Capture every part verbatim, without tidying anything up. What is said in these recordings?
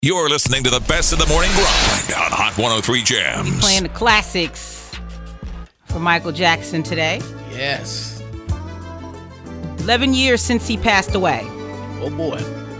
You're listening to the best of the morning grind on Hot one oh three Jams. Playing the classics for Michael Jackson today. Yes. eleven years since he passed away. Oh, boy.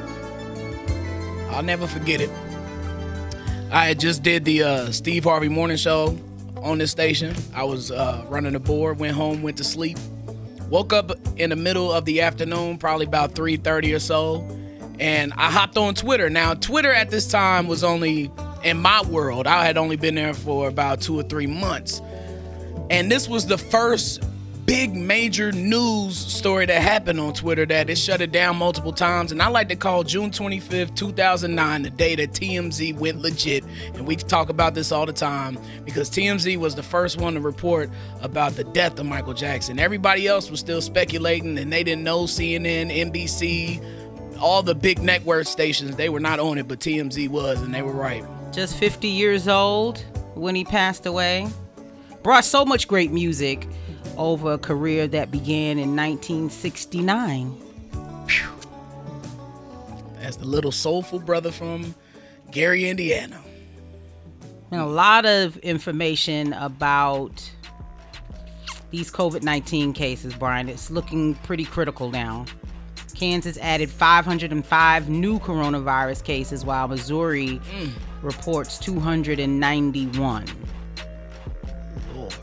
I'll never forget it. I had just did the uh, Steve Harvey Morning Show on this station. I was uh, running the board, went home, went to sleep. Woke up in the middle of the afternoon, probably about three thirty or so, and I hopped on Twitter. Now, Twitter at this time was only, in my world, I had only been there for about two or three months. And this was the first big major news story that happened on Twitter that it shut it down multiple times. And I like to call June twenty-fifth, two thousand nine the day that T M Z went legit. And we talk about this all the time because T M Z was the first one to report about the death of Michael Jackson. Everybody else was still speculating and they didn't know. C N N, N B C, all the big network stations, they were not on it, but T M Z was, and they were right. Just fifty years old when he passed away. Brought so much great music over a career that began in nineteen sixty-nine. Whew. As the little soulful brother from Gary, Indiana. And a lot of information about these covid nineteen cases, Brian. It's looking pretty critical now. Kansas added five hundred five new coronavirus cases, while Missouri mm. reports two hundred ninety-one. Lord.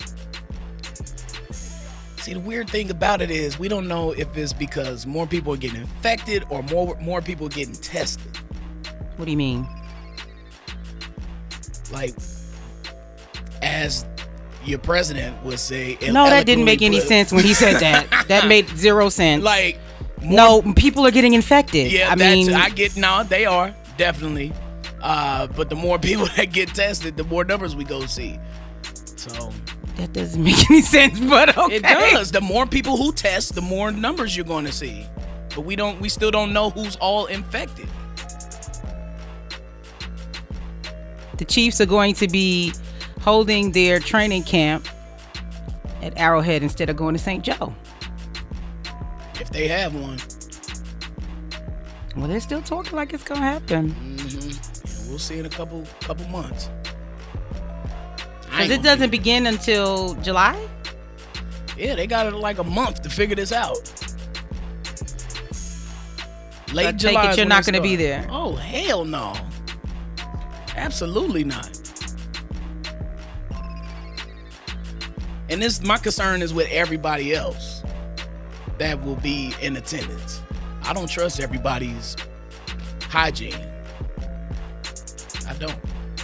See, the weird thing about it is we don't know if it's because more people are getting infected or more more people are getting tested. What do you mean? Like, as your president would say. No, that didn't make any sense when he said that. That made zero sense. Like, more, no, people are getting infected. Yeah, I that's, mean, I get, no, they are, definitely. Uh, but the more people that get tested, the more numbers we go see. So that doesn't make any sense, but okay. It does. The more people who test, the more numbers you're going to see. But we don't. We still don't know who's all infected. The Chiefs are going to be holding their training camp at Arrowhead instead of going to Saint Joe. If they have one. Well, they're still talking like it's going to happen. Mm-hmm. Yeah, we'll see in a couple couple months. Because it doesn't be begin until July? Yeah, they got like a month to figure this out. Late I July. Take it you're not going to be there. Oh, hell no. Absolutely not. And this, my concern is with everybody else that will be in attendance. I don't trust everybody's hygiene. I don't.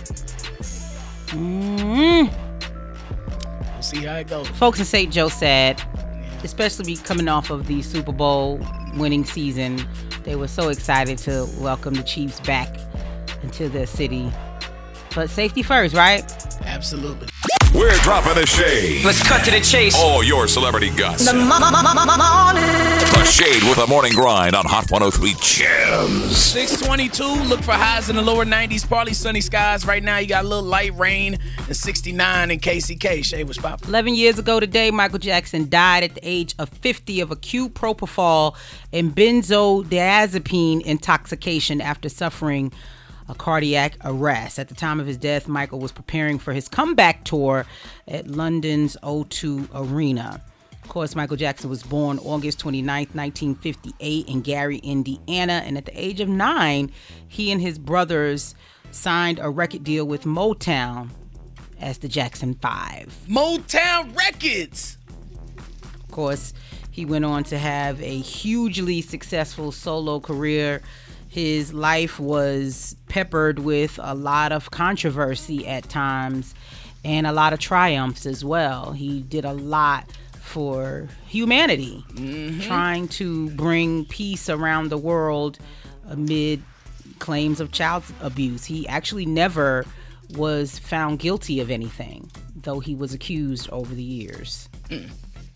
Mm-hmm. We'll see how it goes. Folks in Saint Joe said, especially coming off of the Super Bowl winning season, they were so excited to welcome the Chiefs back into their city. But safety first, right? Absolutely. We're dropping the shade. Let's cut to the chase. All your celebrity gossip. The morning. The Shade with the morning grind on Hot one oh three Jams. six twenty-two, look for highs in the lower nineties, partly sunny skies. Right now, you got a little light rain and sixty-nine in K C K. Shay, what's poppin'? eleven years ago today, Michael Jackson died at the age of fifty of acute propofol and benzodiazepine intoxication after suffering a cardiac arrest. At the time of his death, Michael was preparing for his comeback tour at London's O two Arena. Of course, Michael Jackson was born August twenty-ninth, nineteen fifty-eight in Gary, Indiana. And at the age of nine, he and his brothers signed a record deal with Motown as the Jackson Five. Motown Records! Of course, he went on to have a hugely successful solo career. His life was peppered with a lot of controversy at times and a lot of triumphs as well. He did a lot for humanity, mm-hmm. trying to bring peace around the world amid claims of child abuse. He actually never was found guilty of anything, though he was accused over the years. Mm.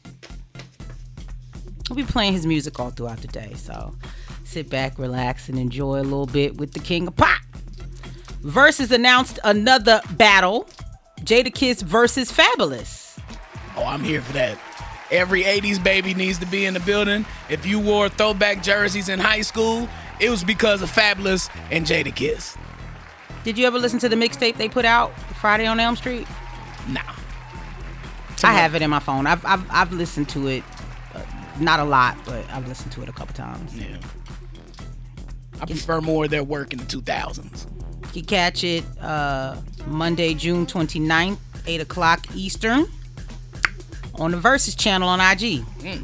We'll be playing his music all throughout the day, so sit back, relax, and enjoy a little bit with the King of Pop. Verzuz announced another battle. Jadakiss versus Fabulous. Oh, I'm here for that. Every eighties baby needs to be in the building. If you wore throwback jerseys in high school, it was because of Fabulous and Jadakiss. Did you ever listen to the mixtape they put out, Friday on Elm Street? Nah. I have it in my phone. I've I've, I've listened to it, uh, not a lot, but I've listened to it a couple times. Yeah. I prefer more of their work in the two thousands. You can catch it uh, Monday, June twenty-ninth, eight o'clock Eastern on the Versus channel on I G. Mm.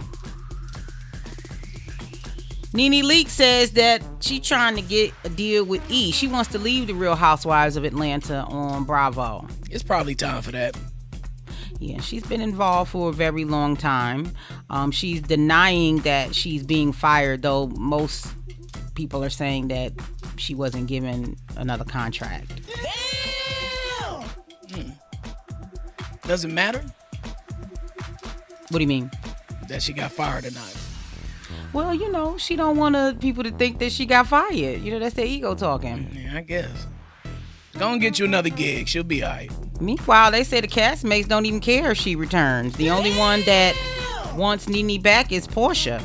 Nene Leakes says that she trying to get a deal with E. She wants to leave the Real Housewives of Atlanta on Bravo. It's probably time for that. Yeah, she's been involved for a very long time. Um, she's denying that she's being fired, though most people are saying that she wasn't given another contract. Damn! Hmm. Does it matter? What do you mean? That she got fired or not? Well, you know, she don't want uh, people to think that she got fired. You know, that's their ego talking. Yeah, I guess. Gonna get you another gig. She'll be all right. Meanwhile, they say the castmates don't even care if she returns. The only one that wants Nene back is Portia.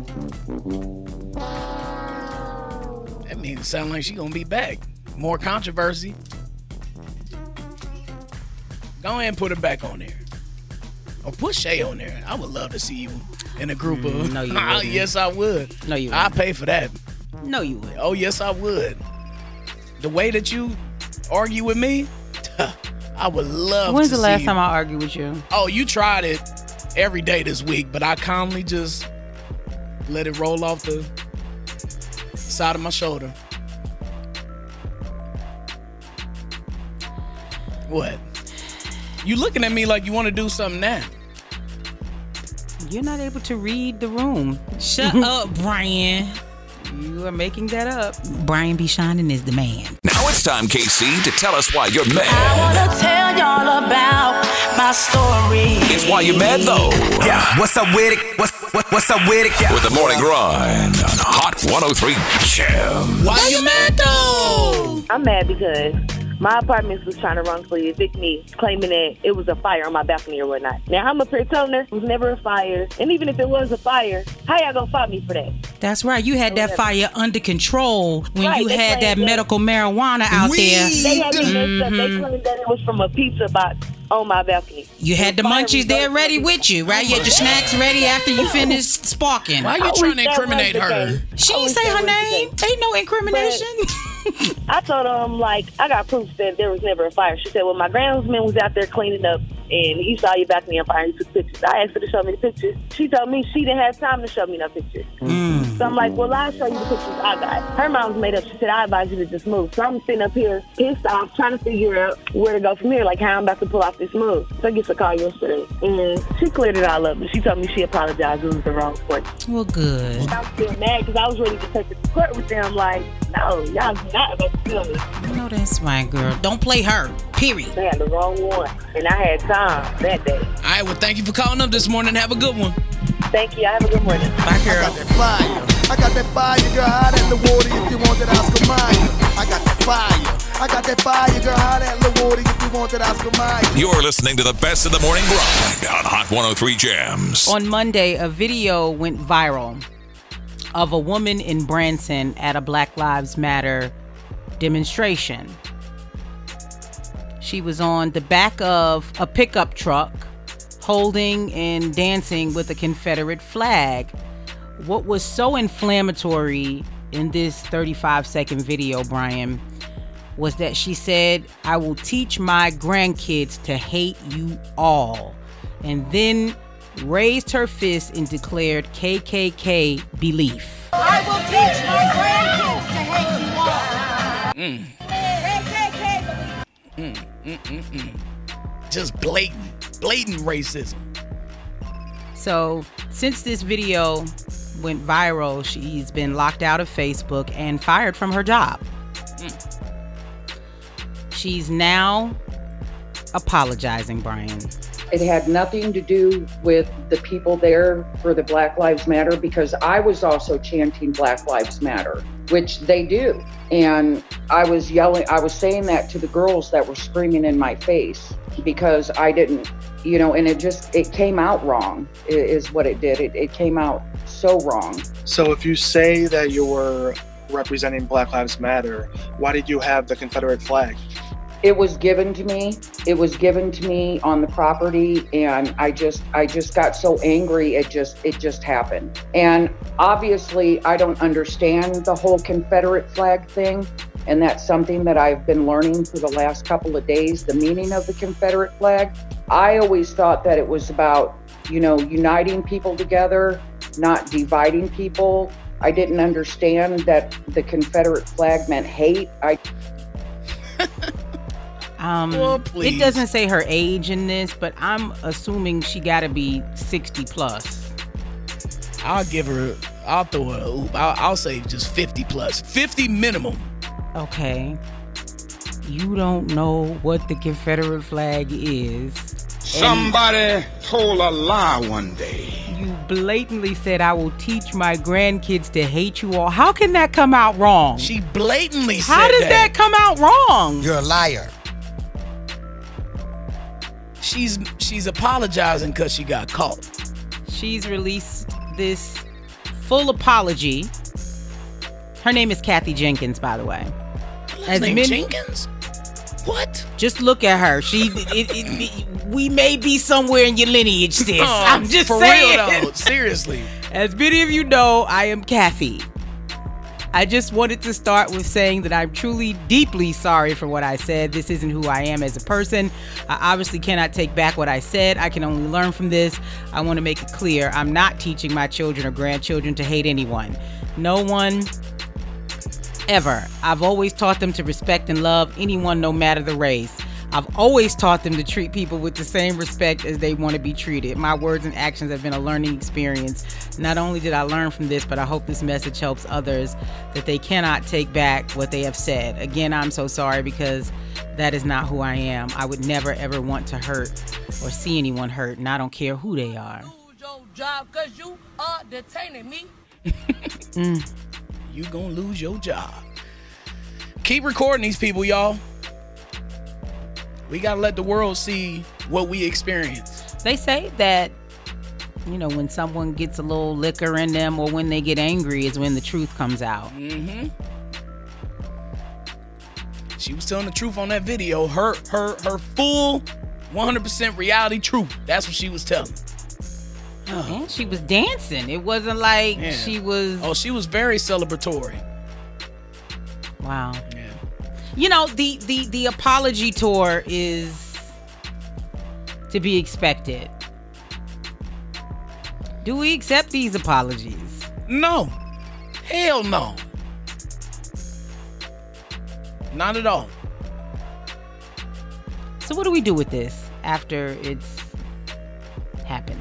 That means it sounds like she gonna be back. More controversy. Go ahead and put her back on there. Or put Shay on there. I would love to see you in a group mm, of... No, you wouldn't. Yes, I would. No, you wouldn't. I'd pay for that. No, you wouldn't. Oh, yes, I would. The way that you argue with me, I would love When's to see the last you. time I argued with you? Oh, you tried it every day this week, but I calmly just let it roll off the side of my shoulder. What? You looking at me like you want to do something now. You're not able to read the room. Shut up, Brian. You are making that up. Brian B. Shining is the man. Now it's time, K C, to tell us why you're mad. I wanna tell y'all about my story. It's why you're mad, though. Yeah, what's up with it? What's what, what's up with it? Yeah. With the morning grind on Hot one oh three Jam. Why you mad though? I'm mad because my apartment was trying to wrongfully evict me, claiming that it was a fire on my balcony or whatnot. Now, I'm up here telling her it was never a fire. And even if it was a fire, how y'all gonna fight me for that? That's right. You had that fire under control when Right, you they had that claimed that- medical marijuana out Weed. there. They had me messed up. They claimed that it was from a pizza box on my balcony. You had the fire munchies there resulted ready from- with you, right? You had your snacks ready after you finished sparking. Why are you I trying to wish that incriminate was the her? case. She I ain't wish say that her was the name. case. Ain't no incrimination. I told them, like, I got proof that there was never a fire. She said, well, my groundsman was out there cleaning up, and he saw your balcony on fire, and he took pictures. I asked her to show me the pictures. She told me she didn't have time to show me no pictures. Mm. So I'm like, well, I'll show you the pictures I got. Her mom was made up. She said, I advise you to just move. So I'm sitting up here pissed off, trying to figure out where to go from here, like how I'm about to pull off this move. So I get a call yesterday, and she cleared it all up, but she told me she apologized. It was the wrong point. Well, good. I'm still mad because I was ready to take it to court with them. Like, no, y'all not about to kill me. No, that's right, girl. Don't play her. Period. They had the wrong one, and I had time that day. All right, well, thank you for calling up this morning. Have a good one. Thank you. I have a good morning. Bye, I girl. got that fire. I got that fire, girl. Hot at the water if you want that Oscar Mayer. I got that fire. I got that fire, girl. Hot at the water if you want that Oscar Mayer. You're listening to the best of the morning grind on Hot one oh three Jams. On Monday, a video went viral of a woman in Branson at a Black Lives Matter demonstration. She was on the back of a pickup truck holding and dancing with a Confederate flag. What was so inflammatory in this thirty-five second video, Brian, was that she said, I will teach my grandkids to hate you all. And then raised her fist and declared K K K belief. I will teach my grandkids to hate you all. Mm. K K K belief. Mm, mm, mm, mm. Just blatant, blatant racism. So since this video went viral, she's been locked out of Facebook and fired from her job. Mm. She's now apologizing, Brian. It had nothing to do with the people there for the Black Lives Matter, because I was also chanting Black Lives Matter, which they do. And I was yelling, I was saying that to the girls that were screaming in my face because I didn't, you know, and it just, it came out wrong is what it did. It, it came out so wrong. So if you say that you're representing Black Lives Matter. Why did you have the Confederate flag? It was given to me. It was given to me on the property, and I just I just got so angry. It just it just happened. And obviously, I don't understand the whole Confederate flag thing, and that's something that I've been learning for the last couple of days, the meaning of the Confederate flag. I always thought that it was about, you know, uniting people together, not dividing people. I didn't understand that the Confederate flag meant hate. I Um, well, it doesn't say her age in this, but I'm assuming she got to be sixty plus. I'll give her, I'll throw her a oop. I'll, I'll say just fifty plus. fifty minimum. Okay. You don't know what the Confederate flag is. Somebody told a lie one day. You blatantly said, I will teach my grandkids to hate you all. How can that come out wrong? She blatantly said How does that. that come out wrong? You're a liar. She's she's apologizing because she got caught. She's released this full apology. Her name is Kathy Jenkins, by the way. His name many, Jenkins? What? Just look at her. She, it, it, it, we may be somewhere in your lineage, sis. Oh, I'm just for saying. real though. Seriously. As many of you know, I am Kathy. I just wanted to start with saying that I'm truly, deeply sorry for what I said. This isn't who I am as a person. I obviously cannot take back what I said. I can only learn from this. I want to make it clear. I'm not teaching my children or grandchildren to hate anyone. No one, ever. I've always taught them to respect and love anyone, no matter the race. I've always taught them to treat people with the same respect as they want to be treated. My words and actions have been a learning experience. Not only did I learn from this, but I hope this message helps others that they cannot take back what they have said. Again, I'm so sorry because that is not who I am. I would never, ever want to hurt or see anyone hurt, and I don't care who they are. Lose your job because you are detaining me. mm. You gonna lose your job. Keep recording these people, y'all. We gotta let the world see what we experience. They say that, you know, when someone gets a little liquor in them or when they get angry is when the truth comes out. Mm-hmm. She was telling the truth on that video. Her her her full one hundred percent reality truth. That's what she was telling. Oh. And she was dancing. It wasn't like yeah. she was... Oh, she was very celebratory. Wow. Yeah. You know, the, the, the apology tour is to be expected. Do we accept these apologies? No. Hell no. Not at all. So what do we do with this after it's happened?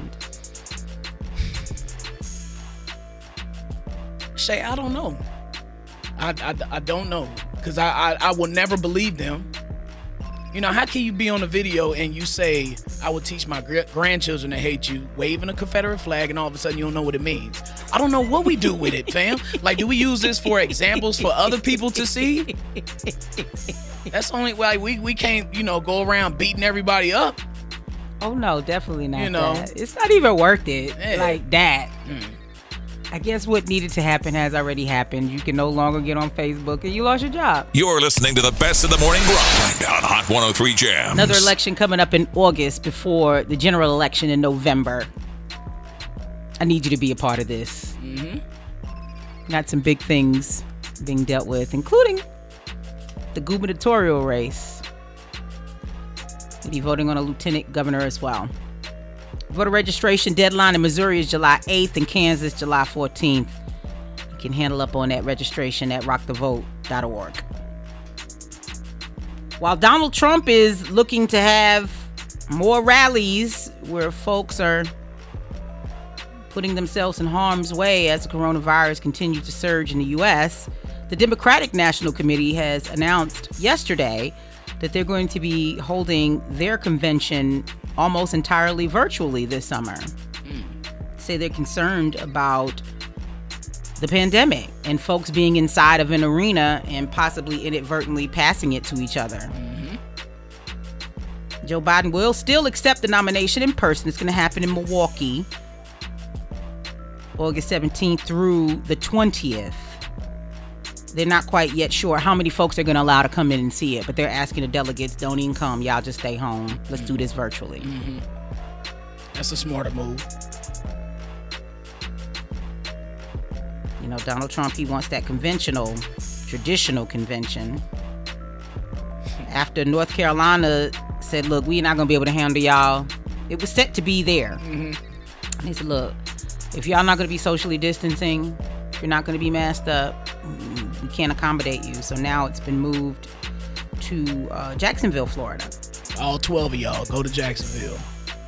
Shay, I don't know. I, I, I don't know. Because I, I, I will never believe them. You know, how can you be on a video and you say, I will teach my gr- grandchildren to hate you, waving a Confederate flag, and all of a sudden you don't know what it means? I don't know what we do with it, fam. Like, do we use this for examples for other people to see? That's only why we, we can't, you know, go around beating everybody up. Oh, no, definitely not. You know, that. It's not even worth it yeah. like that. Mm. I guess what needed to happen has already happened. You can no longer get on Facebook and you lost your job. You're listening to the best of the morning grind on Hot one oh three Jams. Another election coming up in August before the general election in November. I need you to be a part of this. Mm-hmm. Got some big things being dealt with, including the gubernatorial race. You'll be voting on a lieutenant governor as well. Voter registration deadline in Missouri is July eighth and Kansas July fourteenth. You can handle up on that registration at rock the vote dot org. While Donald Trump is looking to have more rallies where folks are putting themselves in harm's way as the coronavirus continues to surge in the U S, the Democratic National Committee has announced yesterday that they're going to be holding their convention almost entirely virtually this summer. Mm. Say they're concerned about the pandemic and folks being inside of an arena and possibly inadvertently passing it to each other. Mm-hmm. Joe Biden will still accept the nomination in person. It's going to happen in Milwaukee, August seventeenth through the twentieth. they're not quite yet sure how many folks they're going to allow to come in and see it, but they're asking the delegates, don't even come. Y'all just stay home. Let's do this virtually. Mm-hmm. That's a smarter move. You know, Donald Trump, he wants that conventional, traditional convention. After North Carolina said, look, we're not going to be able to handle y'all, it was set to be there. Mm-hmm. And he said, look, if y'all not going to be socially distancing, if you're not going to be masked up, we can't accommodate you. So now it's been moved to uh, Jacksonville, Florida. All twelve of y'all go to Jacksonville.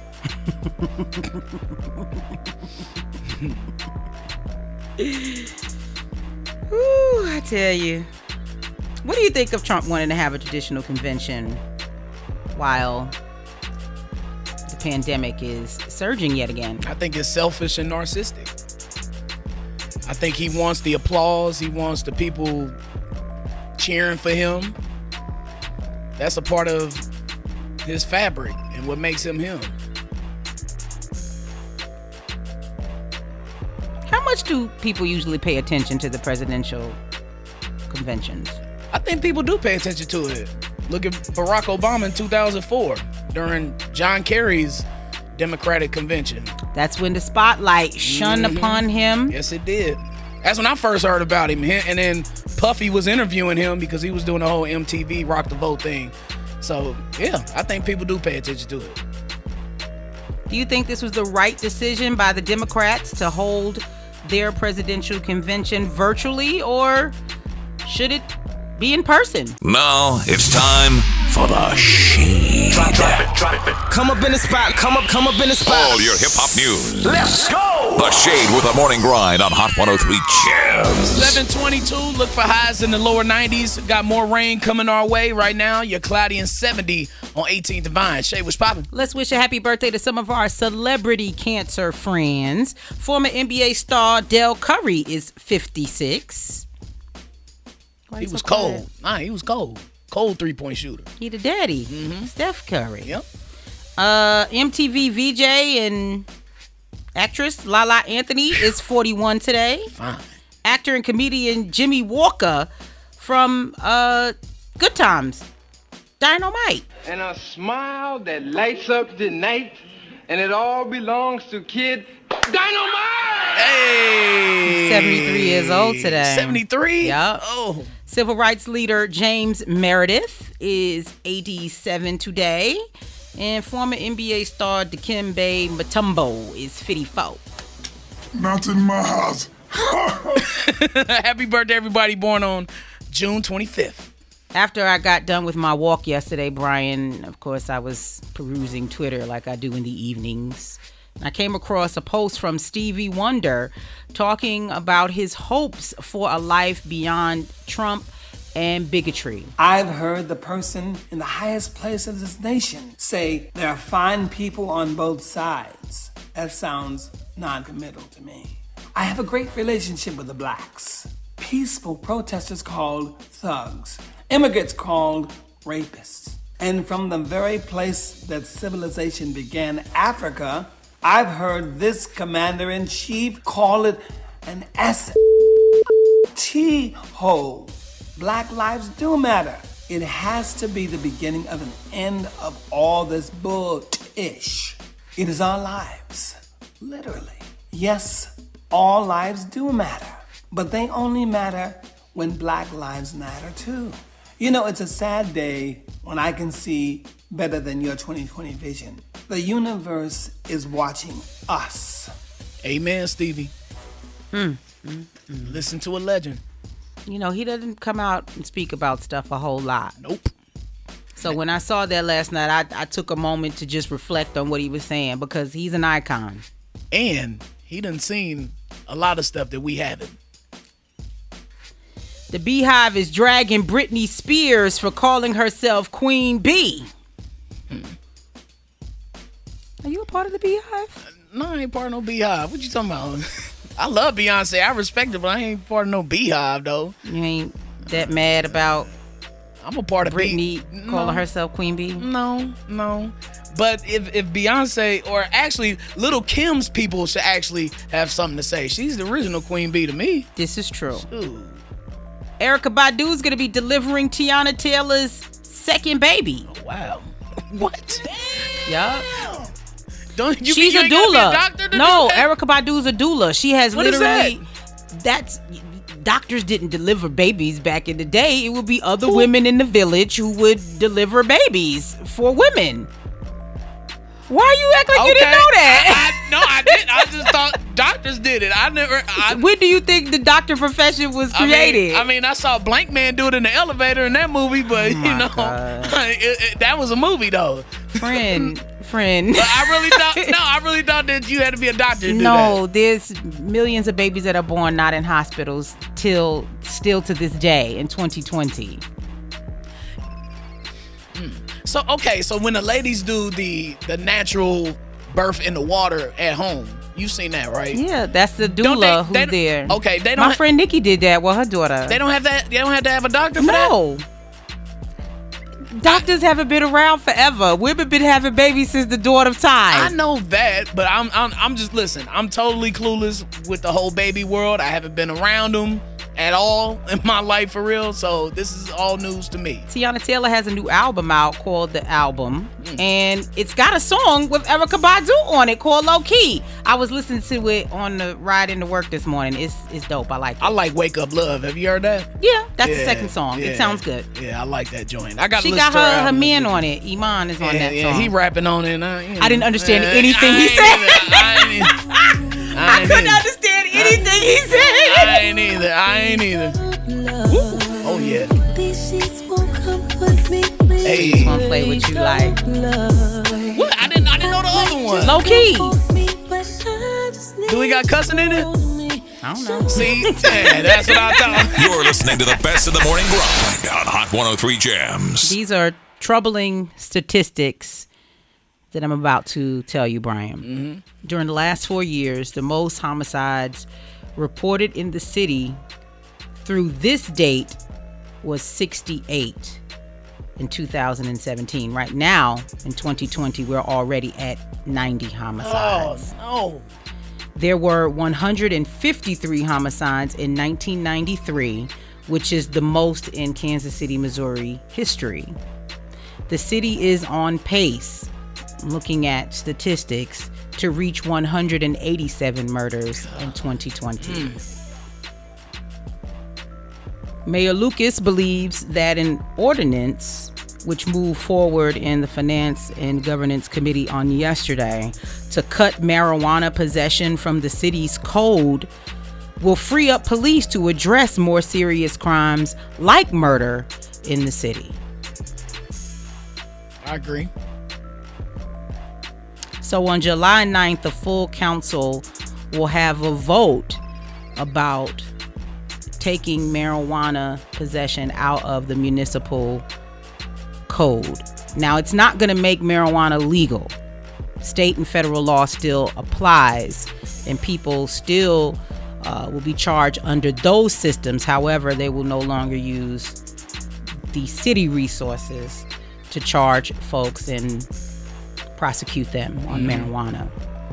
Ooh, I tell you. What do you think of Trump wanting to have a traditional convention while the pandemic is surging yet again? I think it's selfish and narcissistic. I think he wants the applause. He wants the people cheering for him. That's a part of his fabric and what makes him him. How much do people usually pay attention to the presidential conventions? I think people do pay attention to it. Look at Barack Obama in two thousand four during John Kerry's Democratic convention. That's when the spotlight shone mm-hmm. upon him. Yes, it did. That's when I first heard about him. And then Puffy was interviewing him because he was doing the whole M T V Rock the Vote thing. So, yeah, I think people do pay attention to it. Do you think this was the right decision by the Democrats to hold their presidential convention virtually, or should it be in person? Now it's time for the Shade. Drop, drop it, drop it. Come up in the spot, come up, come up in the spot. All your hip hop news. Let's go! The Shade with the Morning Grind on Hot one oh three Jams. seven twenty-two, look for highs in the lower nineties. Got more rain coming our way right now. You're cloudy and seventy on eighteenth Divine. Shade, what's popping? Let's wish a happy birthday to some of our celebrity cancer friends. Former N B A star Del Curry is fifty-six. Why he so was quiet? cold. Nah, he was cold. Cold three-point shooter. He the daddy. Mm-hmm. Steph Curry. Yep. Uh, M T V V J and actress Lala Anthony is forty-one today. Fine. Actor and comedian Jimmy Walker from uh, Good Times, Dynamite. And a smile that lights up the night, and it all belongs to Kid Dynamite! Hey! He's seventy-three years old today. seventy-three? Yep. Oh. Civil rights leader James Meredith is eighty-seven today. And former N B A star Dikembe Mutombo is fifty-four. Not in my house. Happy birthday, everybody born on June twenty-fifth. After I got done with my walk yesterday, Brian, of course, I was perusing Twitter like I do in the evenings. I came across a post from Stevie Wonder talking about his hopes for a life beyond Trump and bigotry. I've heard the person in the highest place of this nation say there are fine people on both sides. That sounds non-committal to me. I have a great relationship with the blacks. Peaceful protesters called thugs. Immigrants called rapists. And from the very place that civilization began, Africa, I've heard this commander-in-chief call it an S T hole. Black lives do matter. It has to be the beginning of an end of all this bull-ish. It is our lives, literally. Yes, all lives do matter, but they only matter when black lives matter too. You know, it's a sad day when I can see better than your twenty twenty vision. The universe is watching us. Amen, Stevie. Mm, mm, mm. Listen to a legend. You know, he doesn't come out and speak about stuff a whole lot. Nope. So when I saw that last night, I, I took a moment to just reflect on what he was saying because he's an icon. And he done seen a lot of stuff that we haven't. The Beehive is dragging Britney Spears for calling herself Queen Bee. Hmm. Are you a part of the Beehive? No, I ain't part of no Beehive. What you talking about? I love Beyonce. I respect her, but I ain't part of no Beehive, though. You ain't that mad about I'm a part of Britney Bee- calling no. herself Queen Bee? No, no. But if, if Beyonce, or actually Little Kim's people should actually have something to say. She's the original Queen Bee to me. This is true. Ooh. Erykah Badu is going to be delivering Teyana Taylor's second baby. Oh, wow. What? Yup. Don't you She's you a ain't gotta be doula. a doctor to no, do that? Erykah Badu's a doula. She has What is literally. That's doctors didn't deliver babies back in the day. It would be other Who? women in the village who would deliver babies for women. Why you act like Okay. you didn't know that? I, I, no, I didn't. I just thought doctors did it. I never. I, when do you think the doctor profession was created? I mean, I mean, I saw Blank Man do it in the elevator in that movie, but Oh you know, it, it, that was a movie though. friend, friend. But I really thought no, I really thought that you had to be a doctor to do No, there's millions of babies that are born not in hospitals till still to this day in twenty twenty. that. So okay, so when the ladies do the the natural birth in the water at home, you've seen that, right? Yeah, that's the Don't doula they- who's they- there. Okay, they don't. My ha- friend Nikki did that. Well, her daughter. They don't have that. They don't have to have a doctor for no. Doctors haven't been around forever. Women been having babies since the dawn of time. I know that, but I'm I'm I'm just listen. I'm totally clueless with the whole baby world. I haven't been around them at all in my life for real. So this is all news to me. Teyana Taylor has a new album out called The Album, mm. and it's got a song with Erykah Badu on it called Low Key. I was listening to it on the ride into work this morning. It's it's dope. I like it. I like Wake Up Love. Have you heard that? Yeah, that's yeah, the second song. Yeah, It sounds good. Yeah, I like that joint. I got. She got her, her man on it. Iman is on yeah, that yeah, song. he rapping on it. And I, you know, I didn't understand uh, anything I he ain't said. either. I ain't either. I, I ain't couldn't either. understand anything he said. I ain't either. I ain't either. Ooh. Oh yeah. Hey. Just wanna play what you like. What? I didn't. I didn't know the other one. Low key. Do we got cussing in it? I don't know. See, yeah, that's what I thought. You're listening to the best of the morning grind on Hot one oh three Jams. These are troubling statistics that I'm about to tell you, Brian. Mm-hmm. During the last four years, the most homicides reported in the city through this date was sixty-eight in two thousand seventeen. Right now, in twenty twenty, we're already at ninety homicides. Oh, no. There were one hundred fifty-three homicides in nineteen ninety-three, which is the most in Kansas City, Missouri history. The city is on pace, looking at statistics, to reach one hundred eighty-seven murders in twenty twenty. Mm. Mayor Lucas believes that an ordinance, which moved forward in the Finance and Governance Committee on yesterday to cut marijuana possession from the city's code, will free up police to address more serious crimes like murder in the city. I agree. So on July ninth, the full council will have a vote about taking marijuana possession out of the municipal code. Now, it's not going to make marijuana legal. State and federal law still applies, and people still uh, will be charged under those systems. However, they will no longer use the city resources to charge folks and prosecute them on mm. marijuana.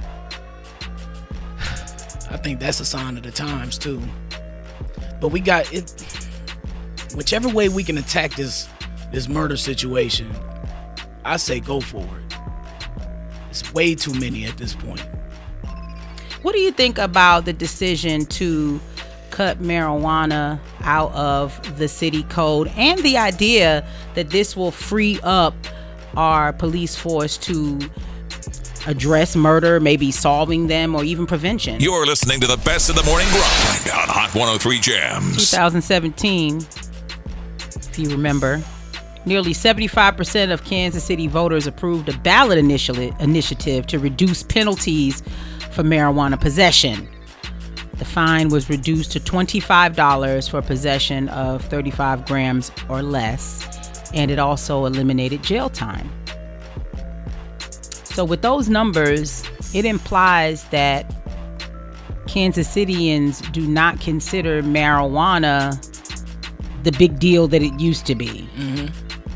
I think that's a sign of the times too. But we got it. Whichever way we can attack this this murder situation, I say go for it. It's way too many at this point. What do you think about the decision to cut marijuana out of the city code and the idea that this will free up our police force to address murder, maybe solving them or even prevention? You're listening to the best of the morning grind on Hot one oh three Jams. twenty seventeen, if you remember, nearly seventy-five percent of Kansas City voters approved a ballot initiative initiative to reduce penalties for marijuana possession. The fine was reduced to twenty-five dollars for possession of thirty-five grams or less, and it also eliminated jail time. So with those numbers, it implies that Kansas Cityans do not consider marijuana the big deal that it used to be. Mm-hmm.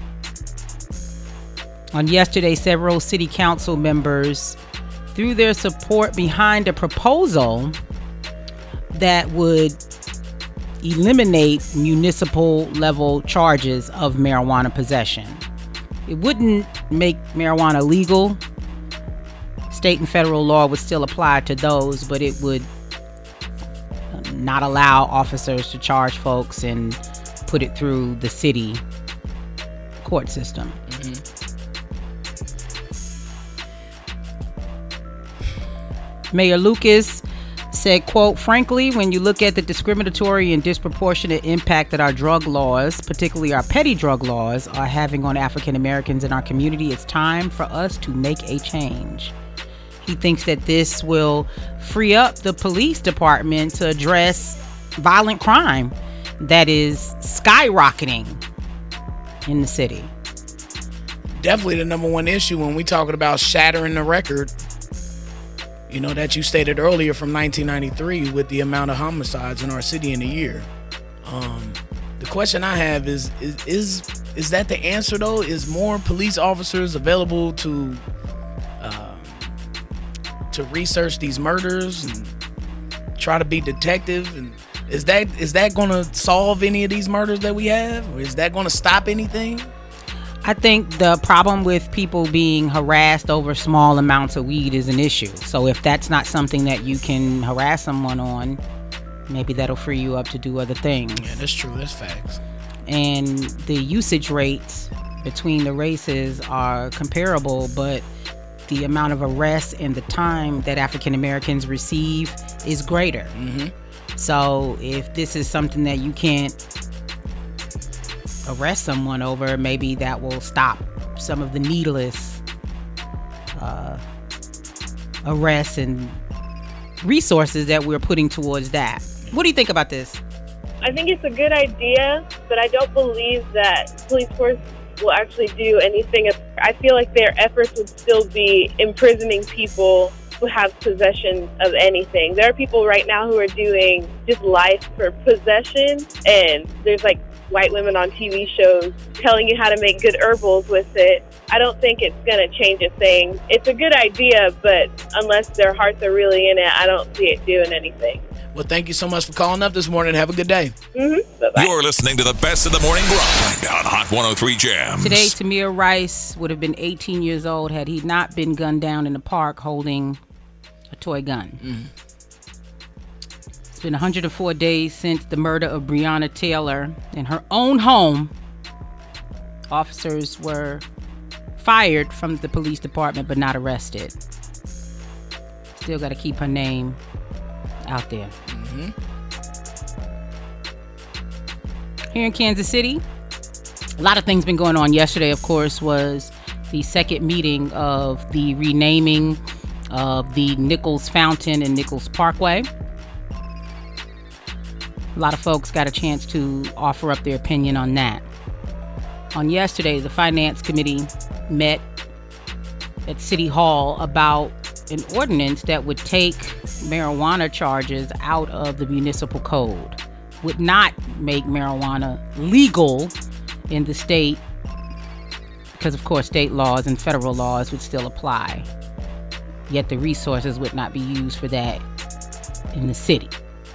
On yesterday, several city council members threw their support behind a proposal that would eliminate municipal level charges of marijuana possession. It wouldn't make marijuana legal. State and federal law would still apply to those, but it would not allow officers to charge folks and put it through the city court system. Mm-hmm. Mayor Lucas said, quote, frankly, when you look at the discriminatory and disproportionate impact that our drug laws, particularly our petty drug laws, are having on African Americans in our community, it's time for us to make a change. He thinks that this will free up the police department to address violent crime that is skyrocketing in the city. Definitely the number one issue when we talking about shattering the record, you know, that you stated earlier from nineteen ninety-three with the amount of homicides in our city in a year. Um, the question I have is, is, is, is that the answer though? Is more police officers available to, uh, to research these murders and try to be detective? And is that, is that going to solve any of these murders that we have? Or is that going to stop anything? I think the problem with people being harassed over small amounts of weed is an issue. So if that's not something that you can harass someone on, maybe that'll free you up to do other things. Yeah, that's true. That's facts. And the usage rates between the races are comparable, but the amount of arrests and the time that African Americans receive is greater. Mm-hmm. So if this is something that you can't arrest someone over, maybe that will stop some of the needless uh, arrests and resources that we're putting towards that. What do you think about this? I think it's a good idea, but I don't believe that police force will actually do anything. I feel like their efforts would still be imprisoning people who have possession of anything. There are people right now who are doing just life for possession, and there's like white women on T V shows telling you how to make good herbals with it. I don't think it's going to change a thing. It's a good idea, but unless their hearts are really in it, I don't see it doing anything. Well, thank you so much for calling up this morning. Have a good day. Mm-hmm. Bye-bye. You're listening to the best of the morning grind on Hot one oh three Jams. Today, Tamir Rice would have been eighteen years old had he not been gunned down in the park holding a toy gun. Mm. It's been one hundred four days since the murder of Breonna Taylor in her own home. Officers were fired from the police department but not arrested. Still got to keep her name out there. Mm-hmm. Here in Kansas City, a lot of things been going on. Yesterday, of course, was the second meeting of the renaming of the Nichols Fountain and Nichols Parkway. A lot of folks got a chance to offer up their opinion on that. On yesterday, the Finance Committee met at City Hall about an ordinance that would take marijuana charges out of the municipal code, would not make marijuana legal in the state because, of course, state laws and federal laws would still apply. Yet the resources would not be used for that in the city.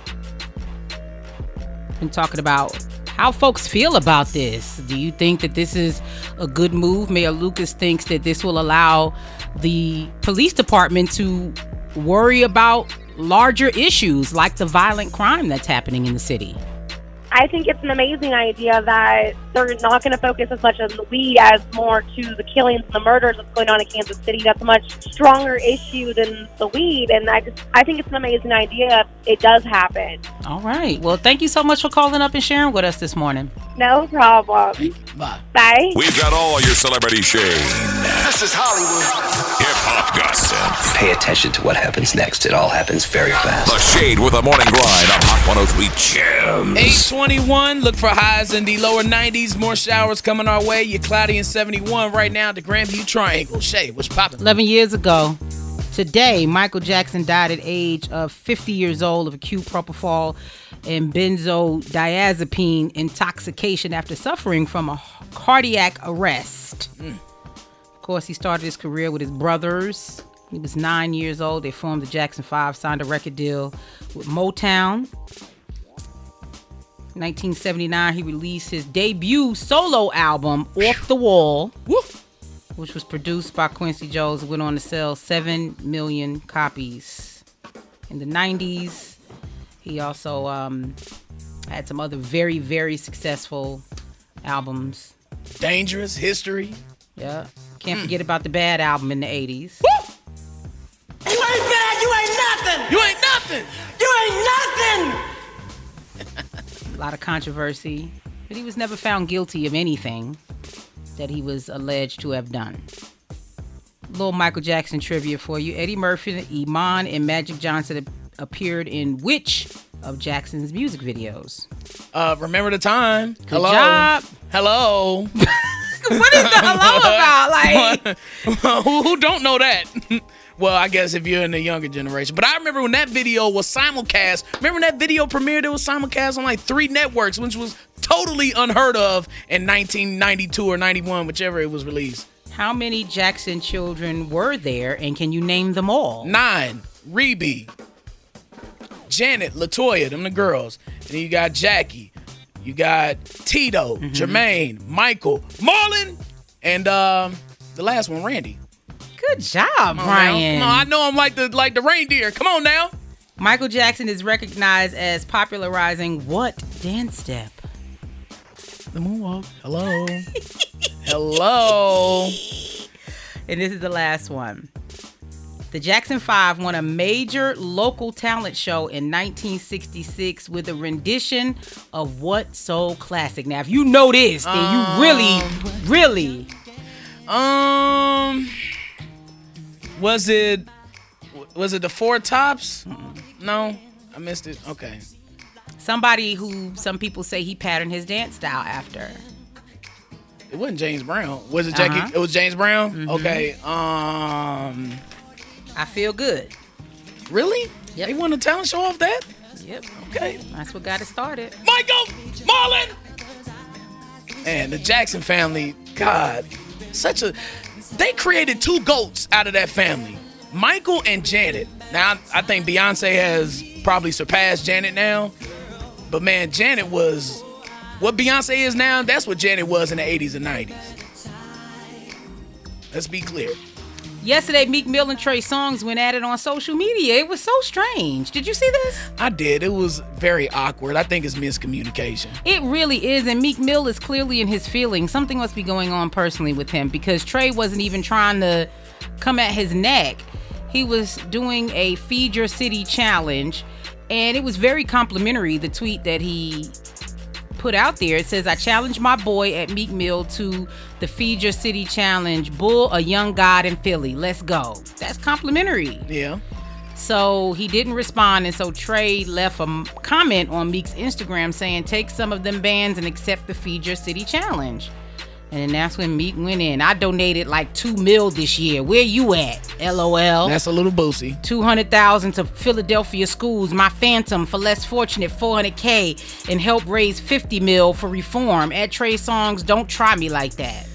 Been talking about how folks feel about this. Do you think that this is a good move? Mayor Lucas thinks that this will allow the police department to worry about larger issues like the violent crime that's happening in the city. I think it's an amazing idea that they're not going to focus as much on the weed as more to the killings and the murders that's going on in Kansas City. That's a much stronger issue than the weed, and I just I think it's an amazing idea if it does happen. All right. Well, thank you so much for calling up and sharing with us this morning. No problem. Bye. Bye. We've got all your celebrity shade. This is Hollywood. Hip-hop gossip. Pay attention to what happens next. It all happens very fast. The Shade with a morning grind on Hot one oh three Jams. eight twenty-one, look for highs in the lower nineties. More showers coming our way. You're cloudy in seventy-one right now at the Grandview Triangle. Shay, what's poppin'? eleven years ago today, Michael Jackson died at age of fifty years old of acute propofol and benzodiazepine intoxication after suffering from a cardiac arrest. Mm. Of course, he started his career with his brothers. He was nine years old. They formed the Jackson Five, signed a record deal with Motown. nineteen seventy-nine, he released his debut solo album, Off the Wall, which was produced by Quincy Jones and went on to sell seven million copies. In the nineties, he also um, had some other very, very successful albums. Dangerous, History. Yeah. Can't mm. forget about the Bad album in the eighties. Woo! You ain't bad, you ain't nothing! You ain't nothing! You ain't nothing! A lot of controversy, but he was never found guilty of anything that he was alleged to have done. Little Michael Jackson trivia for you. Eddie Murphy, Iman, and Magic Johnson appeared in which of Jackson's music videos? Uh, Remember the Time. Good Hello. job. Hello. What is the hello about? Like, who, who don't know that? Well, I guess if you're in the younger generation. But I remember when that video was simulcast. Remember when that video premiered? It was simulcast on like three networks, which was totally unheard of in nineteen ninety-two or ninety-one, whichever it was released. How many Jackson children were there, and can you name them all? Nine. Rebe, Janet, LaToya, them the girls. And then you got Jackie. You got Tito, mm-hmm. Jermaine, Michael, Marlon, and um, the last one, Randy. Good job, Brian. No, I know I'm like the like the reindeer. Come on now. Michael Jackson is recognized as popularizing what dance step? The moonwalk. Hello. Hello. And this is the last one. The Jackson Five won a major local talent show in nineteen sixty-six with a rendition of what soul classic? Now, if you know this, then um, you really, really. Um, was it, was it the Four Tops? No, I missed it. Okay. Somebody who some people say he patterned his dance style after. It wasn't James Brown. Was it Jackie? Uh-huh. It was James Brown? Mm-hmm. Okay. Um, I Feel Good. Really? Yep. They won a talent show off that? Yep. Okay. That's what got it started. Michael, Marlon. And the Jackson family, God, such a, they created two GOATs out of that family. Michael and Janet. Now, I think Beyonce has probably surpassed Janet now. But man, Janet was, what Beyonce is now, that's what Janet was in the eighties and nineties. Let's be clear. Yesterday, Meek Mill and Trey Songz went at it on social media. It was so strange. Did you see this? I did. It was very awkward. I think it's miscommunication. It really is, and Meek Mill is clearly in his feelings. Something must be going on personally with him because Trey wasn't even trying to come at his neck. He was doing a Feed Your City challenge, and it was very complimentary, the tweet that he put out there. It says, I challenge my boy at Meek Mill to the Feed Your City challenge. Bull a young god in Philly. Let's go. That's complimentary. Yeah. So he didn't respond, and so Trey left a comment on Meek's Instagram saying, take some of them bands and accept the Feed Your City challenge. And then that's when Meek went in. I donated like two mil this year. Where you at? L O L. That's a little boosy. two hundred thousand to Philadelphia schools. My Phantom for less fortunate four hundred K and help raise fifty mil for reform. At Trey Songz, don't try me like that.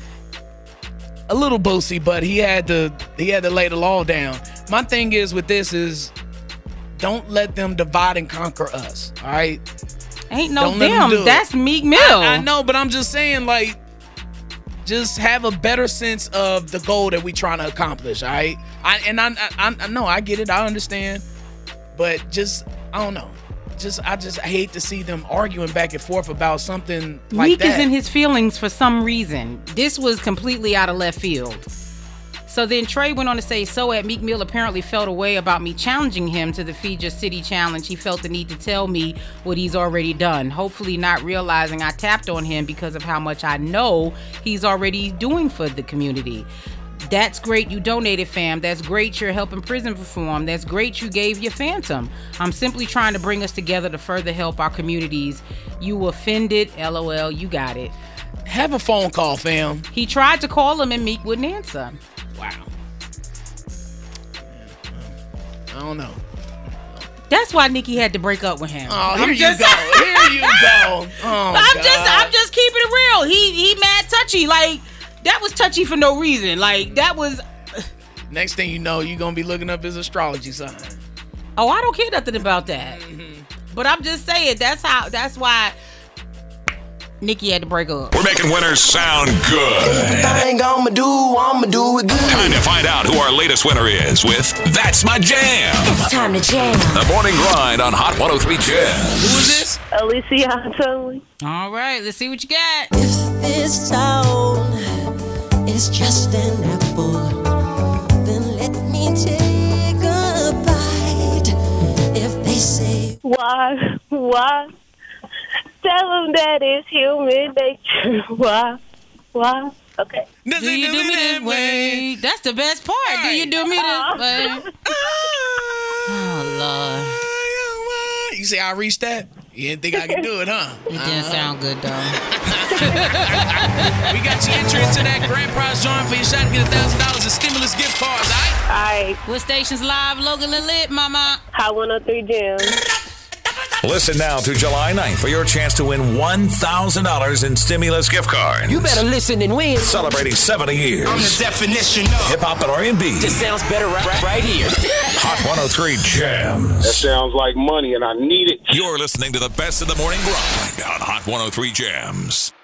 A little boosy, but he had to he had to lay the law down. My thing is with this is don't let them divide and conquer us. All right. Ain't no don't them. them That's Meek Mill. I, I know, but I'm just saying like. Just have a better sense of the goal that we trying to accomplish, all right? I, and I, I, I know, I get it, I understand, but just, I don't know. Just, I just hate to see them arguing back and forth about something like Meek that. Meek is in his feelings for some reason. This was completely out of left field. So then Trey went on to say, so at Meek Mill apparently felt a way about me challenging him to the Feed Your City challenge. He felt the need to tell me what he's already done, hopefully not realizing I tapped on him because of how much I know he's already doing for the community. That's great you donated, fam. That's great you're helping prison reform. That's great you gave your Phantom. I'm simply trying to bring us together to further help our communities. You offended? L O L. You got it. Have a phone call, fam. He tried to call him and Meek wouldn't answer. Wow. I don't know. That's why Nicki had to break up with him. Oh, here I'm you just, go. Here you go. Oh, I'm God. just, I'm just keeping it real. He, he mad touchy. Like that was touchy for no reason. Like that was. Next thing you know, you're gonna be looking up his astrology sign. Oh, I don't care nothing about that. Mm-hmm. But I'm just saying that's how. That's why Nikki had to break up. We're making winners sound good. Everything I'ma do, I'ma do it good. Time to find out who our latest winner is with That's My Jam. It's time to jam. The Morning Grind on Hot one oh three Jam. Who is this? Alicia Anthony. All right, let's see what you got. If this town is just an apple, then let me take a bite. If they say Why? Why? Tell them that it's human nature. Why? Why? Okay. Do you do me this way? That's the best part. Right. Do you do me this way? Oh, Lord. You say I reached that? You didn't think I could do it, huh? It didn't uh-huh. sound good, though. We got you entry into that grand prize drawing for your shot to get one thousand dollars in stimulus gift cards, all right? All right. What station's live, Logan and Lit, mama? Hot one oh three Jam. Listen now through July ninth for your chance to win one thousand dollars in stimulus gift cards. You better listen and win. Celebrating seventy years. I'm the definition of hip-hop and R and B. This sounds better right, right, right here. Hot one oh three Jams. That sounds like money, and I need it. You're listening to the best of the morning grind on Hot one oh three Jams.